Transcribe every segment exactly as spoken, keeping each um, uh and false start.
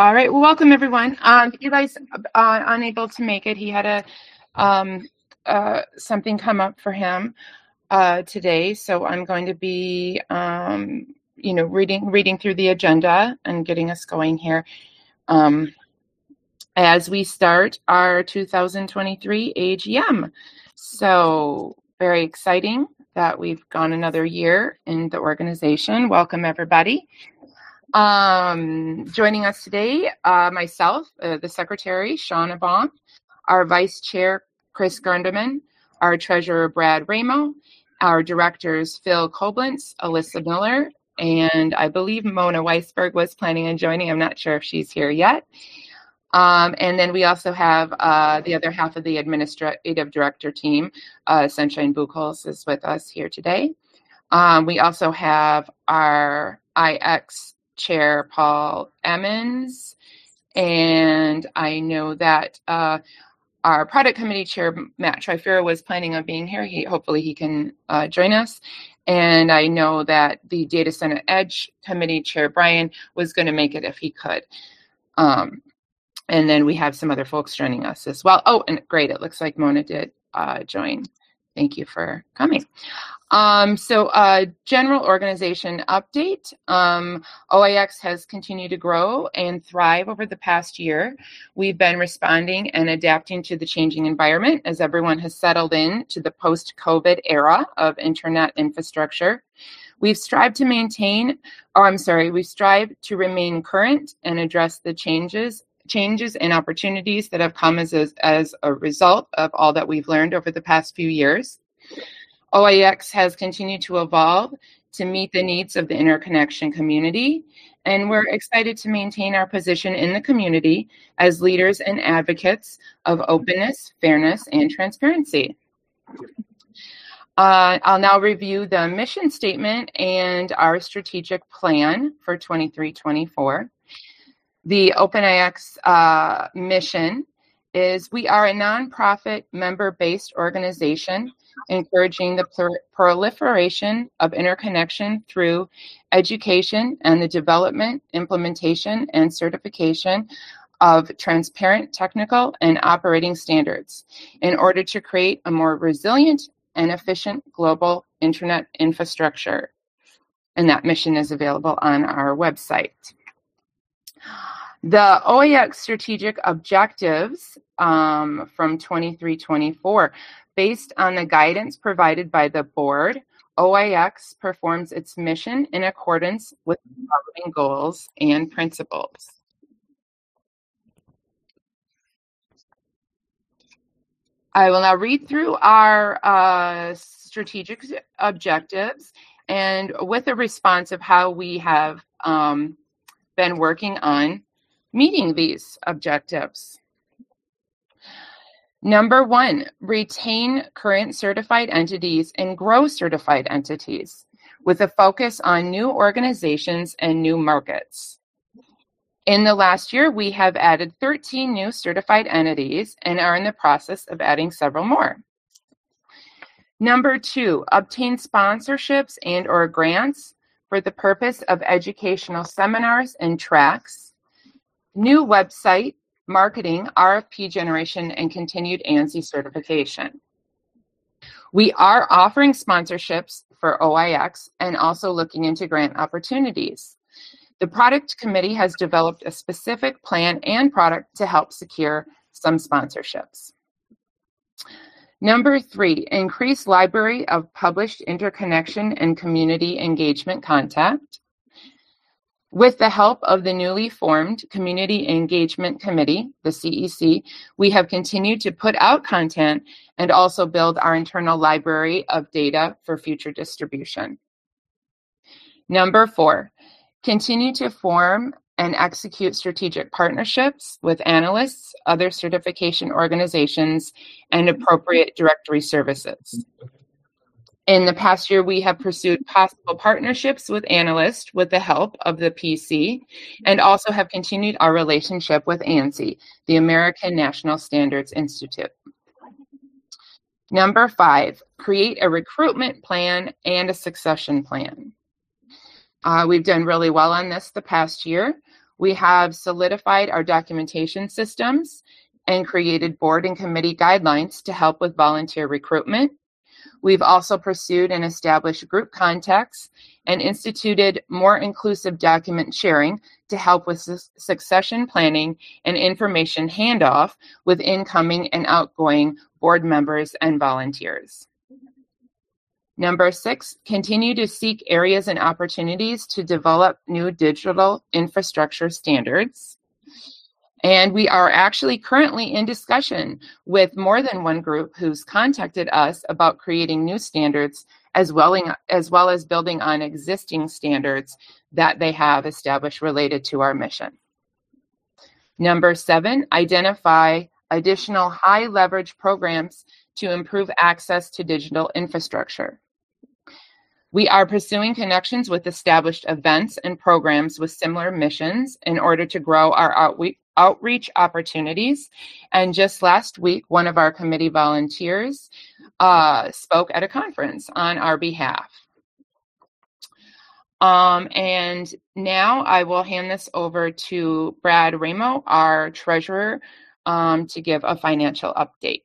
All right. Well, welcome everyone. Um, Eli's uh, unable to make it. He had a um, uh, something come up for him uh, today, so I'm going to be, um, you know, reading reading through the agenda and getting us going here um, as we start our two thousand twenty-three A G M. So very exciting that we've gone another year in the organization. Welcome everybody. Um, joining us today, uh, myself, uh, the Secretary, Shauna Baum, our Vice Chair, Chris Gunderman, our Treasurer, Brad Ramo, our Directors, Phil Koblenz, Alyssa Miller, and I believe Mona Weisberg was planning on joining. I'm not sure if she's here yet. Um, and then we also have uh, the other half of the Administrative Director team, uh, Sunshine Buchholz is with us here today. Um, we also have our I X Chair Paul Emmons, and I know that uh, our Product Committee Chair Matt Trifera was planning on being here. He hopefully he can uh, join us, and I know that the Data Center Edge Committee Chair Brian was going to make it if he could. Um, and then we have some other folks joining us as well. Oh, and great! It looks like Mona did uh, join. Thank you for coming. Um, so uh, general organization update. Um, O I X has continued to grow and thrive over the past year. We've been responding and adapting to the changing environment as everyone has settled in to the post-COVID era of internet infrastructure. We've strived to maintain, or I'm sorry, we've strived to remain current and address the changes changes and opportunities that have come as a, as a result of all that we've learned over the past few years. O I X has continued to evolve to meet the needs of the interconnection community, and we're excited to maintain our position in the community as leaders and advocates of openness, fairness, and transparency. Uh, I'll now review the mission statement and our strategic plan for twenty-three twenty-four. The OpenIX uh, mission is we are a nonprofit member-based organization encouraging the prol- proliferation of interconnection through education and the development, implementation, and certification of transparent technical and operating standards in order to create a more resilient and efficient global internet infrastructure. And that mission is available on our website. The O I X strategic objectives um, from twenty-three twenty-four, based on the guidance provided by the board, O I X performs its mission in accordance with the following goals and principles. I will now read through our uh, strategic objectives and with a response of how we have um, been working on meeting these objectives. Number one, retain current certified entities and grow certified entities with a focus on new organizations and new markets. In the last year, we have added thirteen new certified entities and are in the process of adding several more. Number two, obtain sponsorships and or grants for the purpose of educational seminars and tracks, new website, marketing, R F P generation, and continued ANSI certification. We are offering sponsorships for O I X and also looking into grant opportunities. The product committee has developed a specific plan and product to help secure some sponsorships. Number three, increase library of published interconnection and community engagement content. With the help of the newly formed Community Engagement Committee, the C E C, we have continued to put out content and also build our internal library of data for future distribution. Number four, continue to form and execute strategic partnerships with analysts, other certification organizations, and appropriate directory services. In the past year, we have pursued possible partnerships with analysts with the help of the P C, and also have continued our relationship with ANSI, the American National Standards Institute. Number five, create a recruitment plan and a succession plan. Uh, we've done really well on this the past year. We have solidified our documentation systems and created board and committee guidelines to help with volunteer recruitment. We've also pursued and established group contacts and instituted more inclusive document sharing to help with su- succession planning and information handoff with incoming and outgoing board members and volunteers. Number six, continue to seek areas and opportunities to develop new digital infrastructure standards. And we are actually currently in discussion with more than one group who's contacted us about creating new standards as well, in, as well as building on existing standards that they have established related to our mission. Number seven, identify additional high leverage programs to improve access to digital infrastructure. We are pursuing connections with established events and programs with similar missions in order to grow our outreach outreach opportunities. And just last week, one of our committee volunteers uh, spoke at a conference on our behalf. Um, and now I will hand this over to Brad Ramo, our treasurer, um, to give a financial update.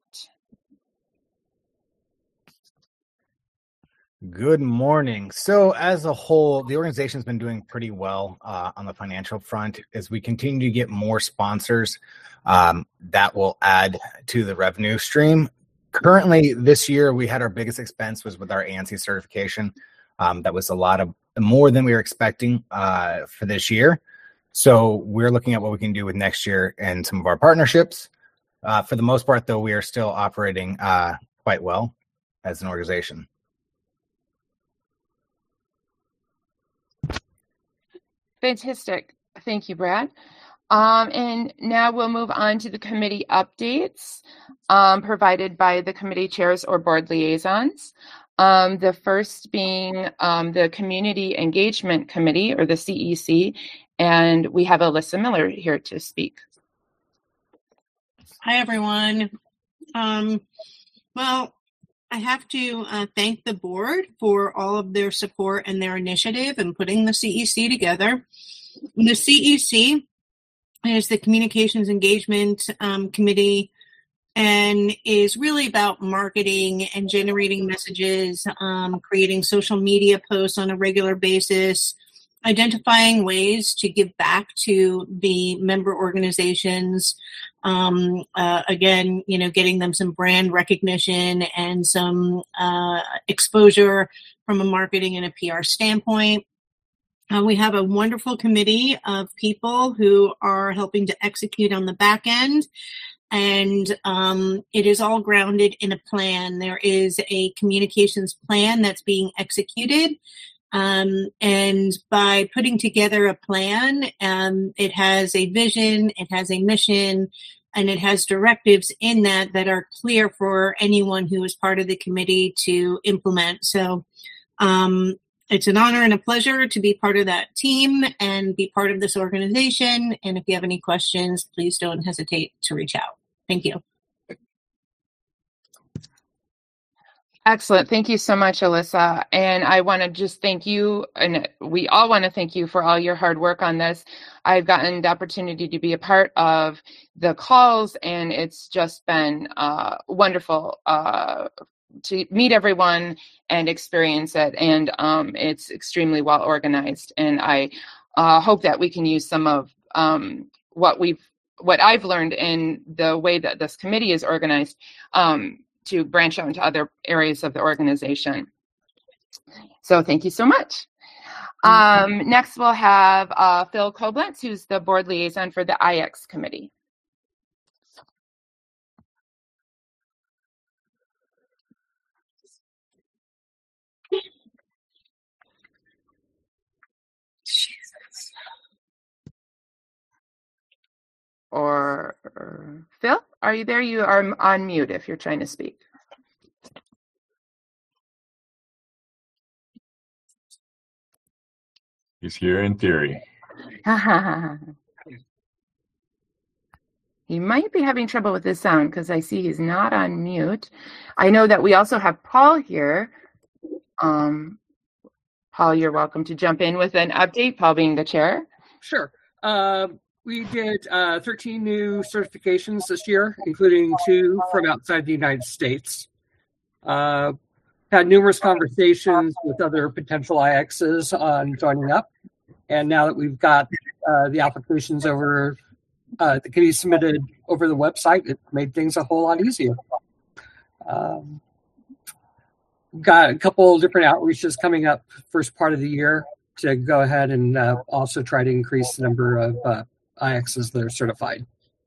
Good morning. So as a whole, the organization's been doing pretty well uh, on the financial front. As we continue to get more sponsors, um, that will add to the revenue stream. Currently, this year, we had our biggest expense was with our A N S I certification. Um, that was a lot of more than we were expecting uh, for this year. So we're looking at what we can do with next year and some of our partnerships. Uh, for the most part, though, we are still operating uh, quite well as an organization. Fantastic. Thank you, Brad. Um, and now we'll move on to the committee updates um, provided by the committee chairs or board liaisons. Um, the first being um, the Community Engagement Committee, or the C E C, and we have Alyssa Miller here to speak. Hi, everyone. Um, well, I have to uh, thank the board for all of their support and their initiative in putting the C E C together. The C E C is the Communications Engagement um, Committee and is really about marketing and generating messages, um, creating social media posts on a regular basis, identifying ways to give back to the member organizations. Um, uh, again, you know, getting them some brand recognition and some uh, exposure from a marketing and a P R standpoint. Uh, we have a wonderful committee of people who are helping to execute on the back end. And um, it is all grounded in a plan. There is a communications plan that's being executed. Um, and by putting together a plan, um, it has a vision, it has a mission, and it has directives in that that are clear for anyone who is part of the committee to implement. So um, it's an honor and a pleasure to be part of that team and be part of this organization. And if you have any questions, please don't hesitate to reach out. Thank you. Excellent. Thank you so much, Alyssa. And I want to just thank you, and we all want to thank you for all your hard work on this. I've gotten the opportunity to be a part of the calls, and it's just been uh, wonderful uh, to meet everyone and experience it. And um, it's extremely well organized. And I uh, hope that we can use some of um, what we've, what I've learned in the way that this committee is organized um, to branch out into other areas of the organization. So thank you so much. Um, next, we'll have uh, Phil Koblenz, who's the board liaison for the I X committee. Or, or Phil, are you there? You are on mute if you're trying to speak. He's here in theory. He might be having trouble with his sound because I see he's not on mute. I know that we also have Paul here. Um, Paul, you're welcome to jump in with an update, Paul being the chair. Sure. Uh, we did uh, thirteen new certifications this year, including two from outside the United States. Uh, had numerous conversations with other potential I Xs on joining up. And now that we've got uh, the applications over, uh, the committee submitted over the website, it made things a whole lot easier. Um, got a couple different outreaches coming up first part of the year to go ahead and uh, also try to increase the number of uh, I Xs that are certified.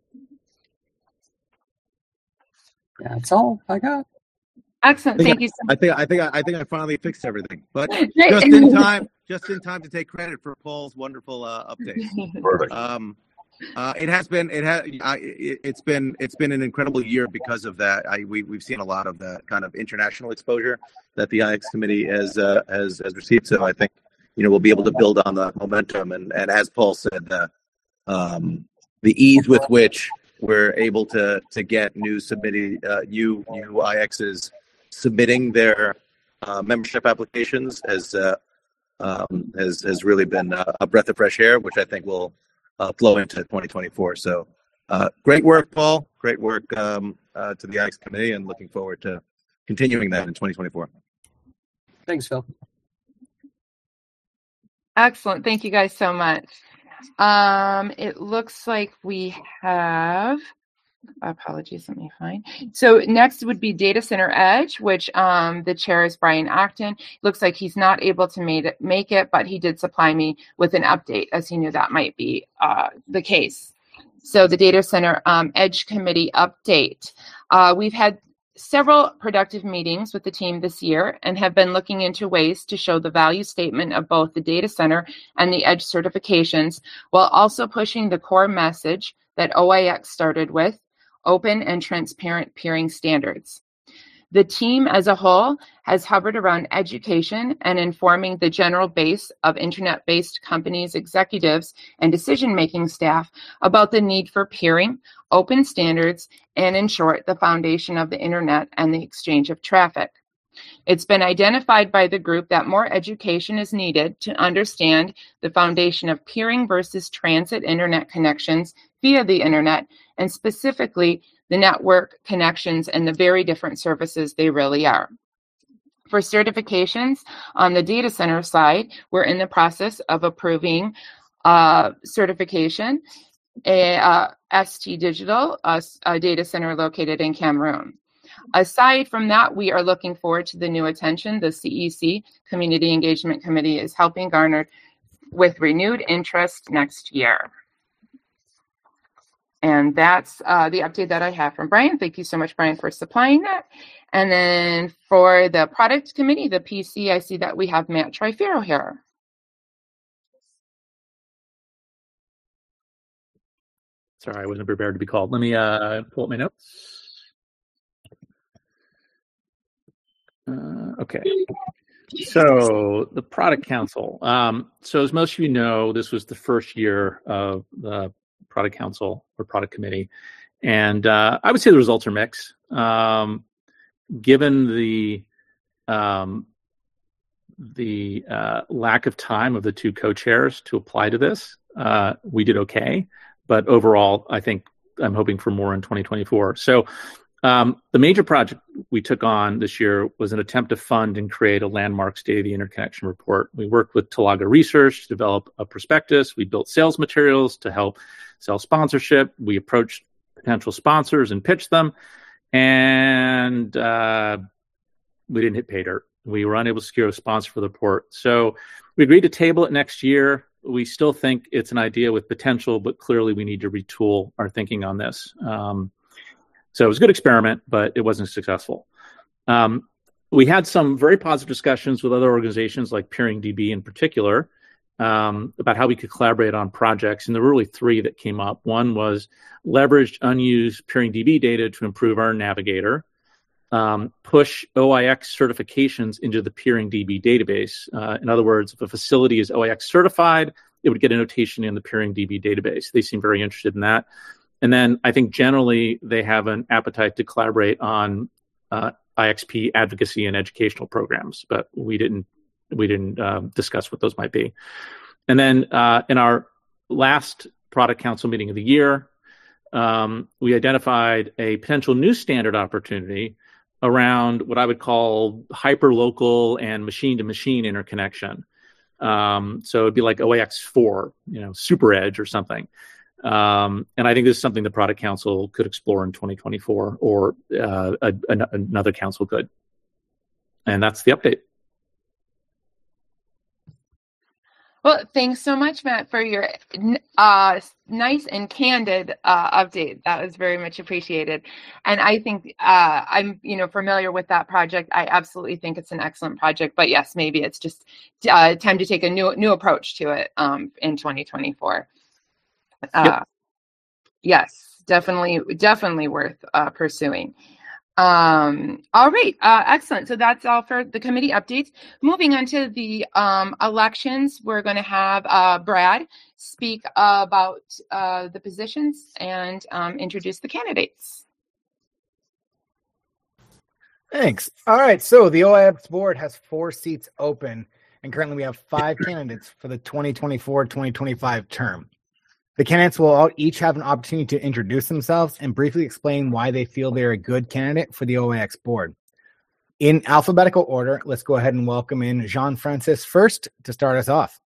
That's all I got. Excellent. Thank I, you so I much. think I think I think I finally fixed everything, but just in time, just in time to take credit for Paul's wonderful uh, updates. Perfect. Um, uh, it has been it has I, it, it's been it's been an incredible year because of that. I, we we've seen a lot of the kind of international exposure that the I X committee has uh, has has received. So I think you know we'll be able to build on the momentum and and as Paul said, the um, the ease with which we're able to to get new submitting uh, new new I Xs submitting their uh, membership applications has uh, um, has has really been a, a breath of fresh air, which I think will uh, flow into twenty twenty-four. So, uh, great work, Paul. Great work um, uh, to the I X committee, and looking forward to continuing that in twenty twenty-four. Thanks, Phil. Excellent. Thank you guys so much. Um, it looks like we have, apologies, let me find. So next would be Data Center Edge, which um, the chair is Brian Acton. Looks like he's not able to made it, make it, but he did supply me with an update as he knew that might be uh, the case. So the Data Center um, Edge Committee update. Uh, we've had several productive meetings with the team this year and have been looking into ways to show the value statement of both the data center and the Edge certifications, while also pushing the core message that O I X started with, open and transparent peering standards. The team as a whole has hovered around education and informing the general base of internet-based companies, executives, and decision-making staff about the need for peering, open standards, and in short, the foundation of the internet and the exchange of traffic. It's been identified by the group that more education is needed to understand the foundation of peering versus transit internet connections via the internet, and specifically the network connections and the very different services they really are. For certifications on the data center side, we're in the process of approving uh, certification, a uh, S T Digital, a, a data center located in Cameroon. Aside from that, we are looking forward to the new attention the C E C, Community Engagement Committee, is helping garner with renewed interest next year. And that's uh, the update that I have from Brian. Thank you so much, Brian, for supplying that. And then for the product committee, the P C, I see that we have Matt Trifero here. Sorry, I wasn't prepared to be called. Let me uh, pull up my notes. Uh, okay. So the product council. Um, so as most of you know, this was the first year of the product council or product committee. And uh, I would say the results are mixed. Um, given the um, the uh, lack of time of the two co-chairs to apply to this, uh, we did okay. But overall, I think I'm hoping for more in twenty twenty-four. So um, the major project we took on this year was an attempt to fund and create a landmark State of the Interconnection report. We worked with Talaga Research to develop a prospectus. We built sales materials to help sell sponsorship. We approached potential sponsors and pitched them. And uh, we didn't hit pay dirt. We were unable to secure a sponsor for the report. So we agreed to table it next year. We still think it's an idea with potential, but clearly we need to retool our thinking on this. Um, so it was a good experiment, but it wasn't successful. Um, we had some very positive discussions with other organizations like PeeringDB in particular um, about how we could collaborate on projects. And there were really three that came up. One was leverage unused PeeringDB data to improve our navigator. Um, push O I X certifications into the PeeringDB database. Uh, in other words, if a facility is O I X certified, it would get a notation in the PeeringDB database. They seem very interested in that. And then I think generally they have an appetite to collaborate on uh, I X P advocacy and educational programs, but we didn't we didn't uh, discuss what those might be. And then uh, in our last product council meeting of the year, um, we identified a potential new standard opportunity around what I would call hyperlocal and machine-to-machine interconnection. Um, so it'd be like O A X four, you know, Super Edge or something. Um, and I think this is something the Product Council could explore in twenty twenty-four, or uh, a, a, another council could. And that's the update. Well, thanks so much, Matt, for your uh, nice and candid uh, update. That was very much appreciated. And I think uh, I'm, you know, familiar with that project. I absolutely think it's an excellent project. But yes, maybe it's just uh, time to take a new new approach to it um, in twenty twenty-four. Uh, Yep. Yes, definitely, definitely worth uh, pursuing. Um, all right, uh, excellent. So that's all for the committee updates. Moving on to the um, elections, we're going to have uh, Brad speak about uh, the positions and um, introduce the candidates. Thanks. All right. So the O A X board has four seats open, and currently we have five candidates for the twenty twenty-four twenty twenty-five term. The candidates will all each have an opportunity to introduce themselves and briefly explain why they feel they're a good candidate for the O A X board. In alphabetical order, let's go ahead and welcome in Jean-Francis first to start us off.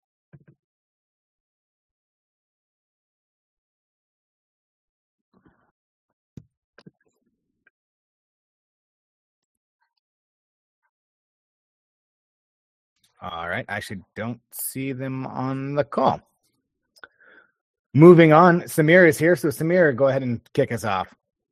All right. I actually don't see them on the call. Moving on, Samir is here. So Samir, go ahead and kick us off.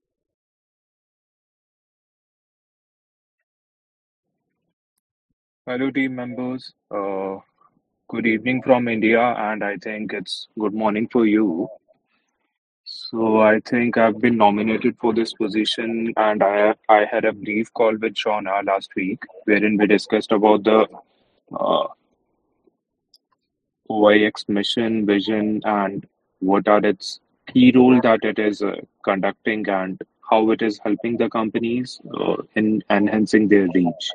Hello, team members. Uh, good evening from India, and I think it's good morning for you. So I think I've been nominated for this position, and I I had a brief call with Shauna last week, wherein we discussed about the uh, O I X mission, vision, and what are its key role that it is uh, conducting, and how it is helping the companies uh, in enhancing their reach.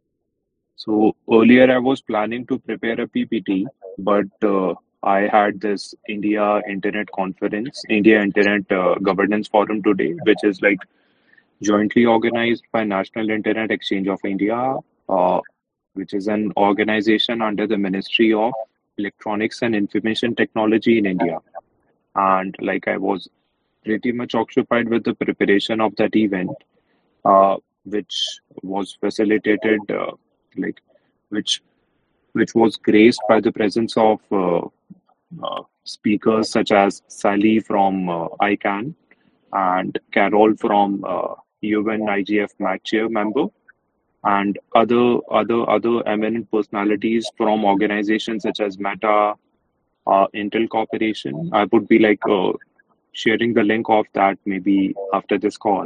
So earlier I was planning to prepare a P P T, but uh, I had this India Internet Conference, India Internet uh, Governance Forum today, which is like jointly organized by National Internet Exchange of India, uh, which is an organization under the Ministry of Electronics and Information Technology in India. And like I was pretty much occupied with the preparation of that event, uh, which was facilitated, uh, like which which was graced by the presence of uh, uh, speakers such as Sally from uh, I CANN and Carol from uh, U N I G F MAC chair member, and other other other eminent personalities from organizations such as Meta, uh, Intel Corporation. I would be like uh, sharing the link of that maybe after this call.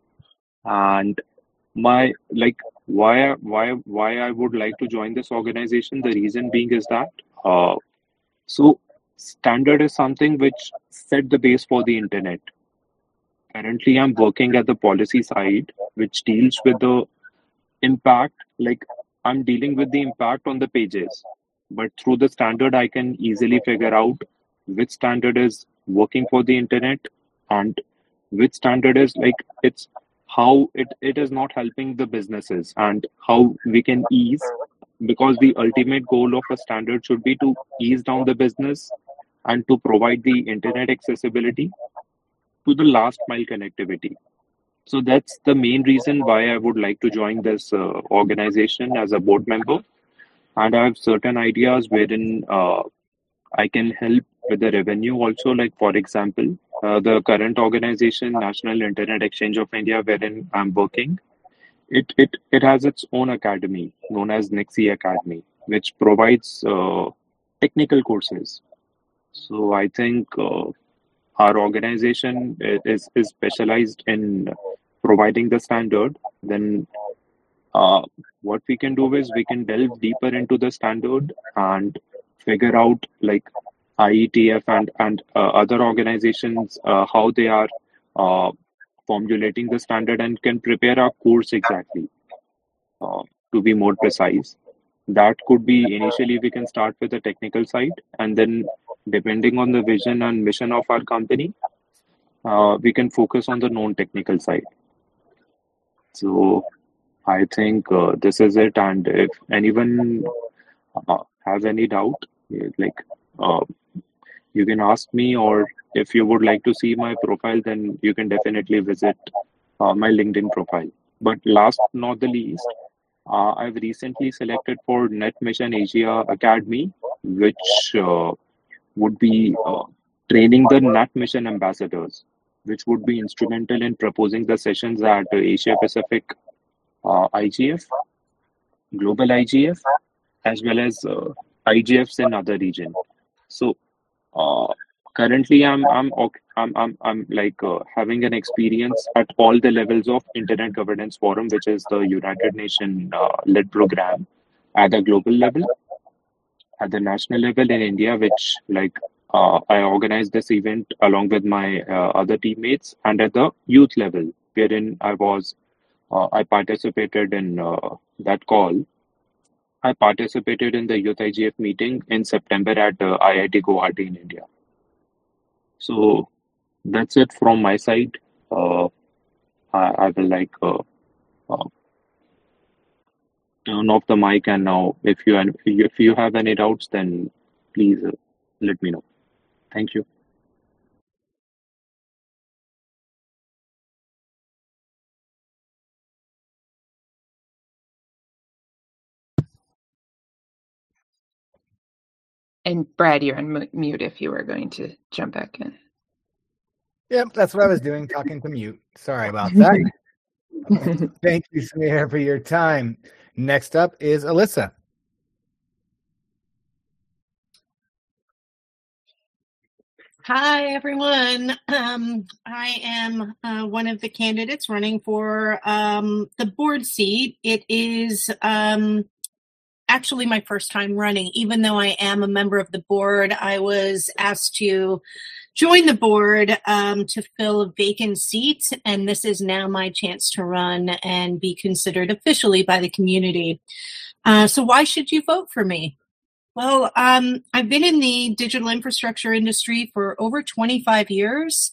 And my like why why why I would like to join this organization. The reason being is that uh, so standard is something which set the base for the internet. Currently, I'm working at the policy side, which deals with the impact. Like I'm dealing with the impact on the pages, but through the standard, I can easily figure out which standard is working for the internet and which standard is like it's how it, it is not helping the businesses, and how we can ease, because the ultimate goal of a standard should be to ease down the business and to provide the internet accessibility to the last mile connectivity. So that's the main reason why I would like to join this uh, organization as a board member. And I have certain ideas wherein uh, I can help with the revenue also. Like, for example, uh, the current organization, National Internet Exchange of India, wherein I'm working, it, it, it has its own academy known as Nixie Academy, which provides uh, technical courses. So I think uh, our organization is, is specialized in providing the standard. Then uh, what we can do is we can delve deeper into the standard and figure out like I E T F and, and uh, other organizations, uh, how they are uh, formulating the standard, and can prepare a course exactly uh, to be more precise. That could be initially we can start with the technical side, and then depending on the vision and mission of our company, uh, we can focus on the non-technical side. So I think uh, this is it. And if anyone uh, has any doubt, like uh, you can ask me, or if you would like to see my profile, then you can definitely visit uh, my LinkedIn profile. But last but not the least, uh, I've recently selected for NetMission Asia Academy, which uh, would be uh, training the NetMission ambassadors, which would be instrumental in proposing the sessions at uh, Asia Pacific uh, I G F, Global I G F, as well as uh, I G Fs in other regions. So uh, currently, I'm I'm I'm I'm, I'm like uh, having an experience at all the levels of Internet Governance Forum, which is the United Nations uh, led program at the global level, at the national level in India, which like uh, I organized this event along with my uh, other teammates, and at the youth level, wherein I was uh, I participated in uh, that call. I participated in the Youth I G F meeting in September at uh, I I T Guwahati in India. So that's it from my side. Uh, I, I will like uh, uh, turn off the mic, and now if you if you have any doubts, then please uh, let me know. Thank you. And Brad, you're on mute if you were going to jump back in. Yep, that's what I was doing, talking to mute. Sorry about that. Thank you, Samir, for your time. Next up is Alyssa. Hi, everyone. Um, I am uh, one of the candidates running for um, the board seat. It is um, actually my first time running. Even though I am a member of the board, I was asked to join the board um, to fill a vacant seat, and this is now my chance to run and be considered officially by the community. Uh, so why should you vote for me? Well, um, I've been in the digital infrastructure industry for over twenty-five years,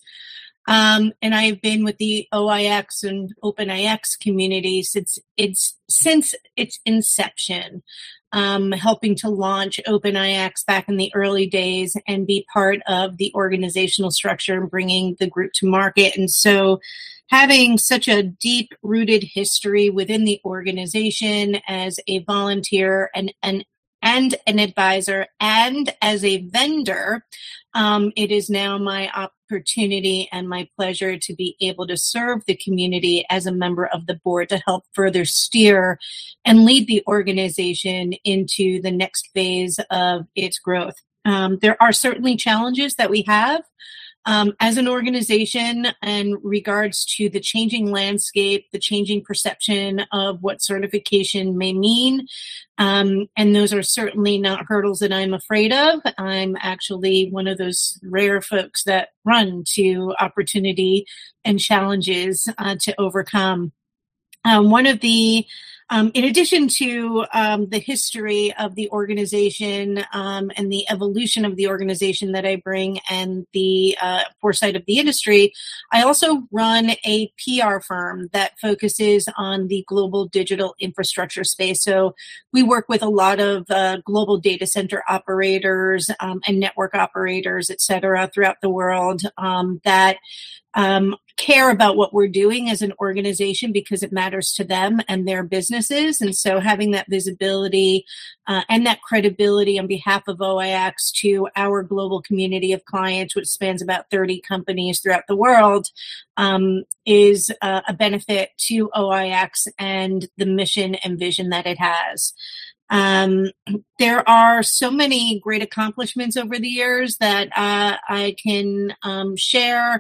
um, and I've been with the O I X and OpenIX community since its since its inception, um, helping to launch OpenIX back in the early days and be part of the organizational structure and bringing the group to market. And so having such a deep-rooted history within the organization as a volunteer and an and an advisor, and as a vendor, um, it is now my opportunity and my pleasure to be able to serve the community as a member of the board to help further steer and lead the organization into the next phase of its growth. Um, there are certainly challenges that we have Um, as an organization in regards to the changing landscape, the changing perception of what certification may mean. Um, and those are certainly not hurdles that I'm afraid of. I'm actually one of those rare folks that run to opportunity and challenges uh, to overcome. Um, one of the Um, in addition to um, the history of the organization um, and the evolution of the organization that I bring and the uh, foresight of the industry, I also run a P R firm that focuses on the global digital infrastructure space. So we work with a lot of uh, global data center operators um, and network operators, et cetera, throughout the world um, that Um, care about what we're doing as an organization because it matters to them and their businesses. And so having that visibility uh, and that credibility on behalf of O I X to our global community of clients, which spans about thirty companies throughout the world, um, is uh, a benefit to O I X and the mission and vision that it has. Um, there are so many great accomplishments over the years that uh, I can um, share.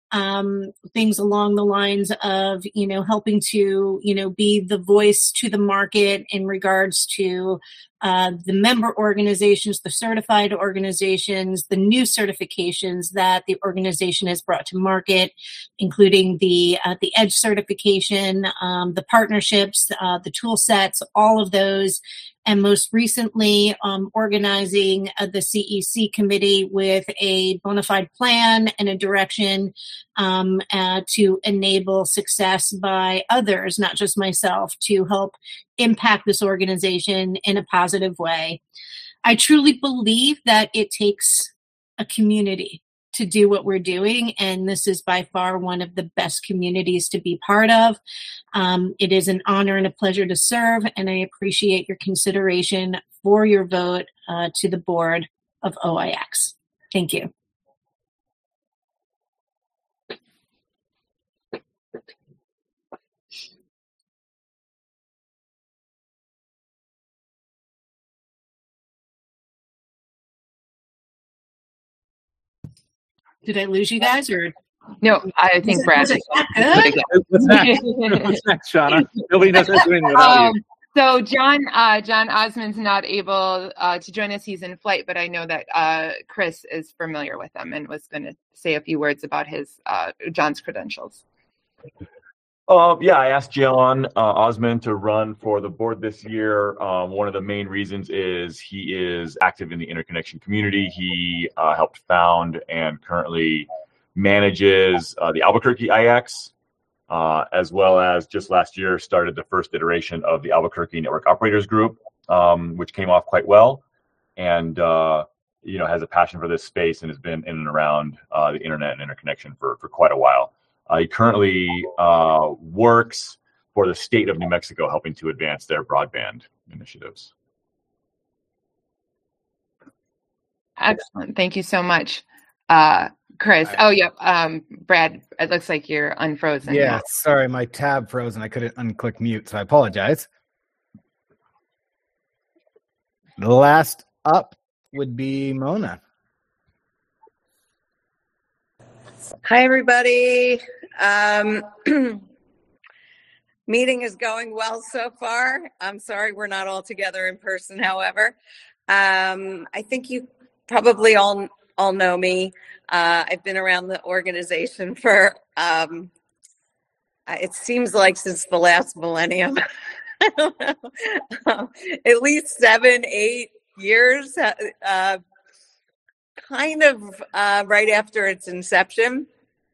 Um, things along the lines of, you know, helping to, you know, be the voice to the market in regards to uh, the member organizations, the certified organizations, the new certifications that the organization has brought to market, including the uh, the EDGE certification, um, the partnerships, uh, the tool sets, all of those. And most recently, um, organizing uh, the C E C committee with a bona fide plan and a direction um, uh, to enable success by others, not just myself, to help impact this organization in a positive way. I truly believe that it takes a community to do what we're doing, and this is by far one of the best communities to be part of. Um, it is an honor and a pleasure to serve, and I appreciate your consideration for your vote uh, to the board of O I X. Thank you. Did I lose you guys, or no? I think Brad. What's next? What's next, Shauna? Nobody knows what we're doing without um, you. So John, uh, John Osmond's not able uh, to join us. He's in flight, but I know that uh, Chris is familiar with him and was going to say a few words about his uh, John's credentials. Uh, yeah, I asked John uh, Osmond to run for the board this year. Um, one of the main reasons is he is active in the interconnection community. He uh, helped found and currently manages uh, the Albuquerque I X, uh, as well as just last year started the first iteration of the Albuquerque Network Operators Group, um, which came off quite well, and uh, you know has a passion for this space and has been in and around uh, the internet and interconnection for for quite a while. Uh, he currently uh, works for the state of New Mexico, helping to advance their broadband initiatives. Excellent. Thank you so much, uh, Chris. Oh, yeah. Um, Brad, it looks like you're unfrozen. Yeah, now. sorry, my tab froze and I couldn't unclick mute, so I apologize. The last up would be Mona. Hi, everybody. Um, meeting is going well so far. I'm sorry we're not all together in person, however. Um, I think you probably all all know me. Uh, I've been around the organization for, um, it seems like since the last millennium. I don't know. Um, at least seven, eight years, uh, kind of uh, right after its inception.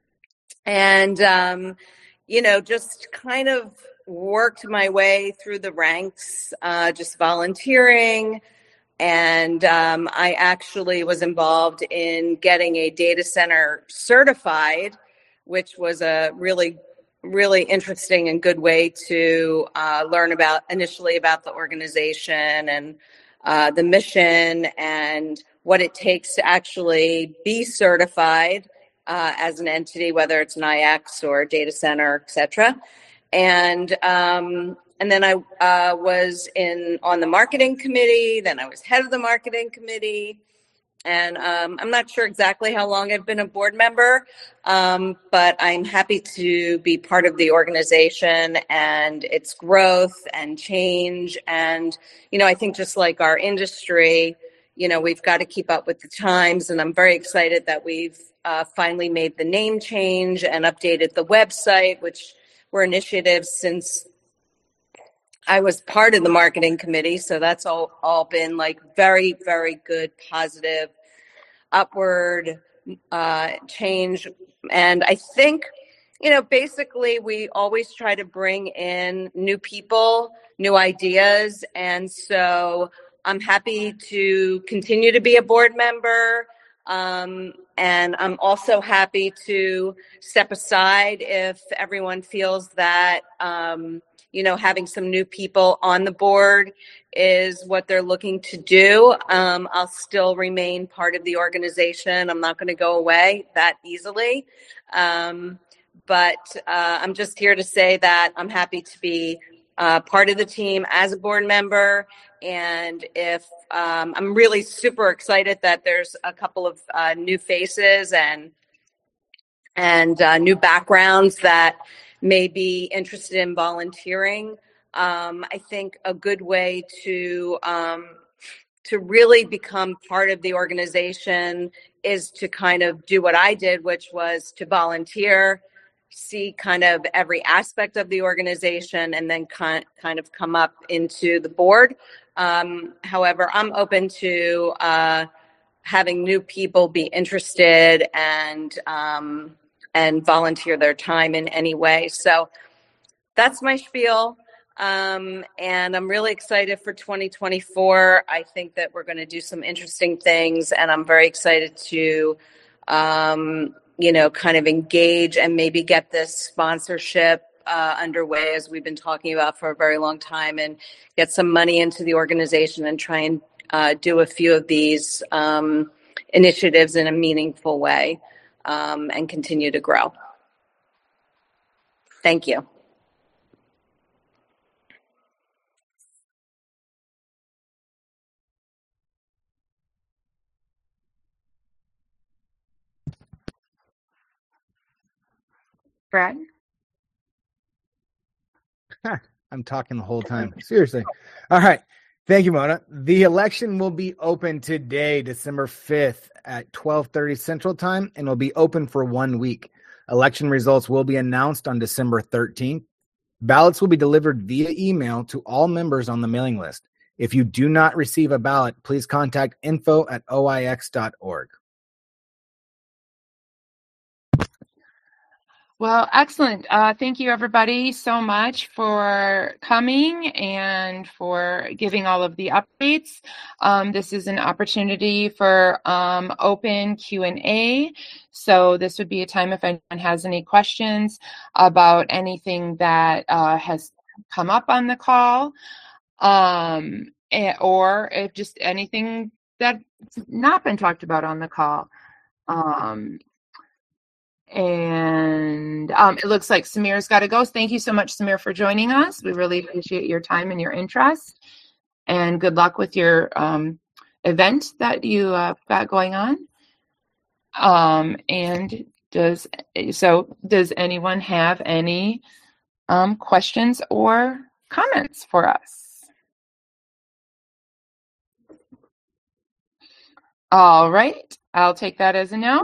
And, um, you know, just kind of worked my way through the ranks, uh, just volunteering. And um, I actually was involved in getting a data center certified, which was a really, really interesting and good way to uh, learn about initially about the organization and uh, the mission and what it takes to actually be certified uh, as an entity, whether it's an I X or a data center, et cetera. And um, and then I uh, was in on the marketing committee. Then I was head of the marketing committee. And um, I'm not sure exactly how long I've been a board member, um, but I'm happy to be part of the organization and its growth and change. And, you know, I think just like our industry, you know, we've got to keep up with the times. And I'm very excited that we've uh, finally made the name change and updated the website, which were initiatives since I was part of the marketing committee. So that's all, all been like very, very good, positive, upward uh, change. And I think, you know, basically we always try to bring in new people, new ideas. And so I'm happy to continue to be a board member. Um, and I'm also happy to step aside if everyone feels that, um, you know, having some new people on the board is what they're looking to do. Um, I'll still remain part of the organization. I'm not going to go away that easily. Um, but uh, I'm just here to say that I'm happy to be uh, part of the team as a board member. And if um, I'm really super excited that there's a couple of uh, new faces and and uh, new backgrounds that may be interested in volunteering Um, I think a good way to um, to really become part of the organization is to kind of do what I did, which was to volunteer, see kind of every aspect of the organization, and then kind kind of come up into the board. Um, however, I'm open to uh, having new people be interested and um, and volunteer their time in any way. So that's my spiel. Um, and I'm really excited for twenty twenty-four. I think that we're going to do some interesting things, and I'm very excited to, um, you know, kind of engage and maybe get this sponsorship uh, underway, as we've been talking about for a very long time, and get some money into the organization and try and uh, do a few of these um, initiatives in a meaningful way um, and continue to grow. Thank you. Brad? I'm talking the whole time. Seriously. All right. Thank you, Mona. The election will be open today, December fifth at twelve thirty Central Time, and will be open for one week. Election results will be announced on December thirteenth. Ballots will be delivered via email to all members on the mailing list. If you do not receive a ballot, please contact info at O I X dot org. Well, excellent. Uh, thank you, everybody, so much for coming and for giving all of the updates. Um, this is an opportunity for um, open Q and A. So this would be a time if anyone has any questions about anything that uh, has come up on the call, um, or if just anything that's not been talked about on the call. Um, And um, it looks like Samir's got to go. Thank you so much, Samir, for joining us. We really appreciate your time and your interest. And good luck with your um, event that you uh, got going on. Um, and does so? Does anyone have any um, questions or comments for us? All right, I'll take that as a no.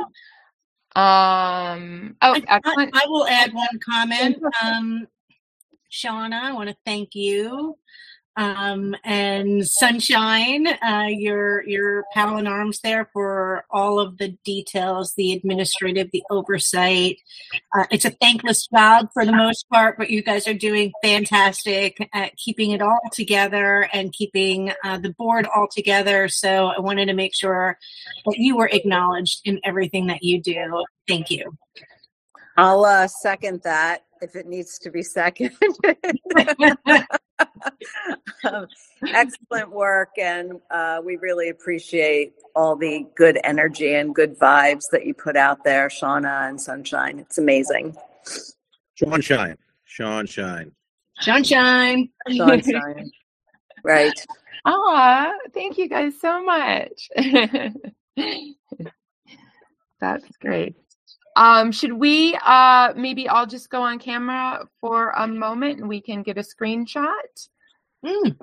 Um, oh, excellent. I, I will add one comment. Um, Shauna, I want to thank you. Um, and Sunshine, uh, your, your pal in arms there for all of the details, the administrative, the oversight. Uh, it's a thankless job for the most part, but you guys are doing fantastic at keeping it all together and keeping uh, the board all together. So I wanted to make sure that you were acknowledged in everything that you do. Thank you. I'll uh, second that if it needs to be seconded. um, excellent work, and uh, we really appreciate all the good energy and good vibes that you put out there, Shauna and Sunshine. It's amazing. Sean Shine. Sean Shine. Sean Shine. Sean Shine. Right. Aw, thank you guys so much. That's great. Um, should we uh, maybe I'll just go on camera for a moment and we can get a screenshot? Mm.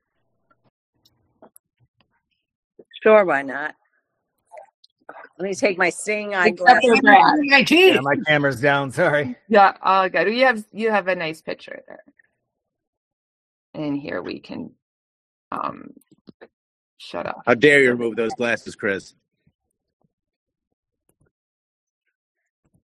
Sure, why not? Let me take my seeing eyeglasses. Yeah, my camera's down. Sorry. Yeah, all good. You have you have a nice picture there. And here we can um, shut up. How dare you remove those glasses, Chris?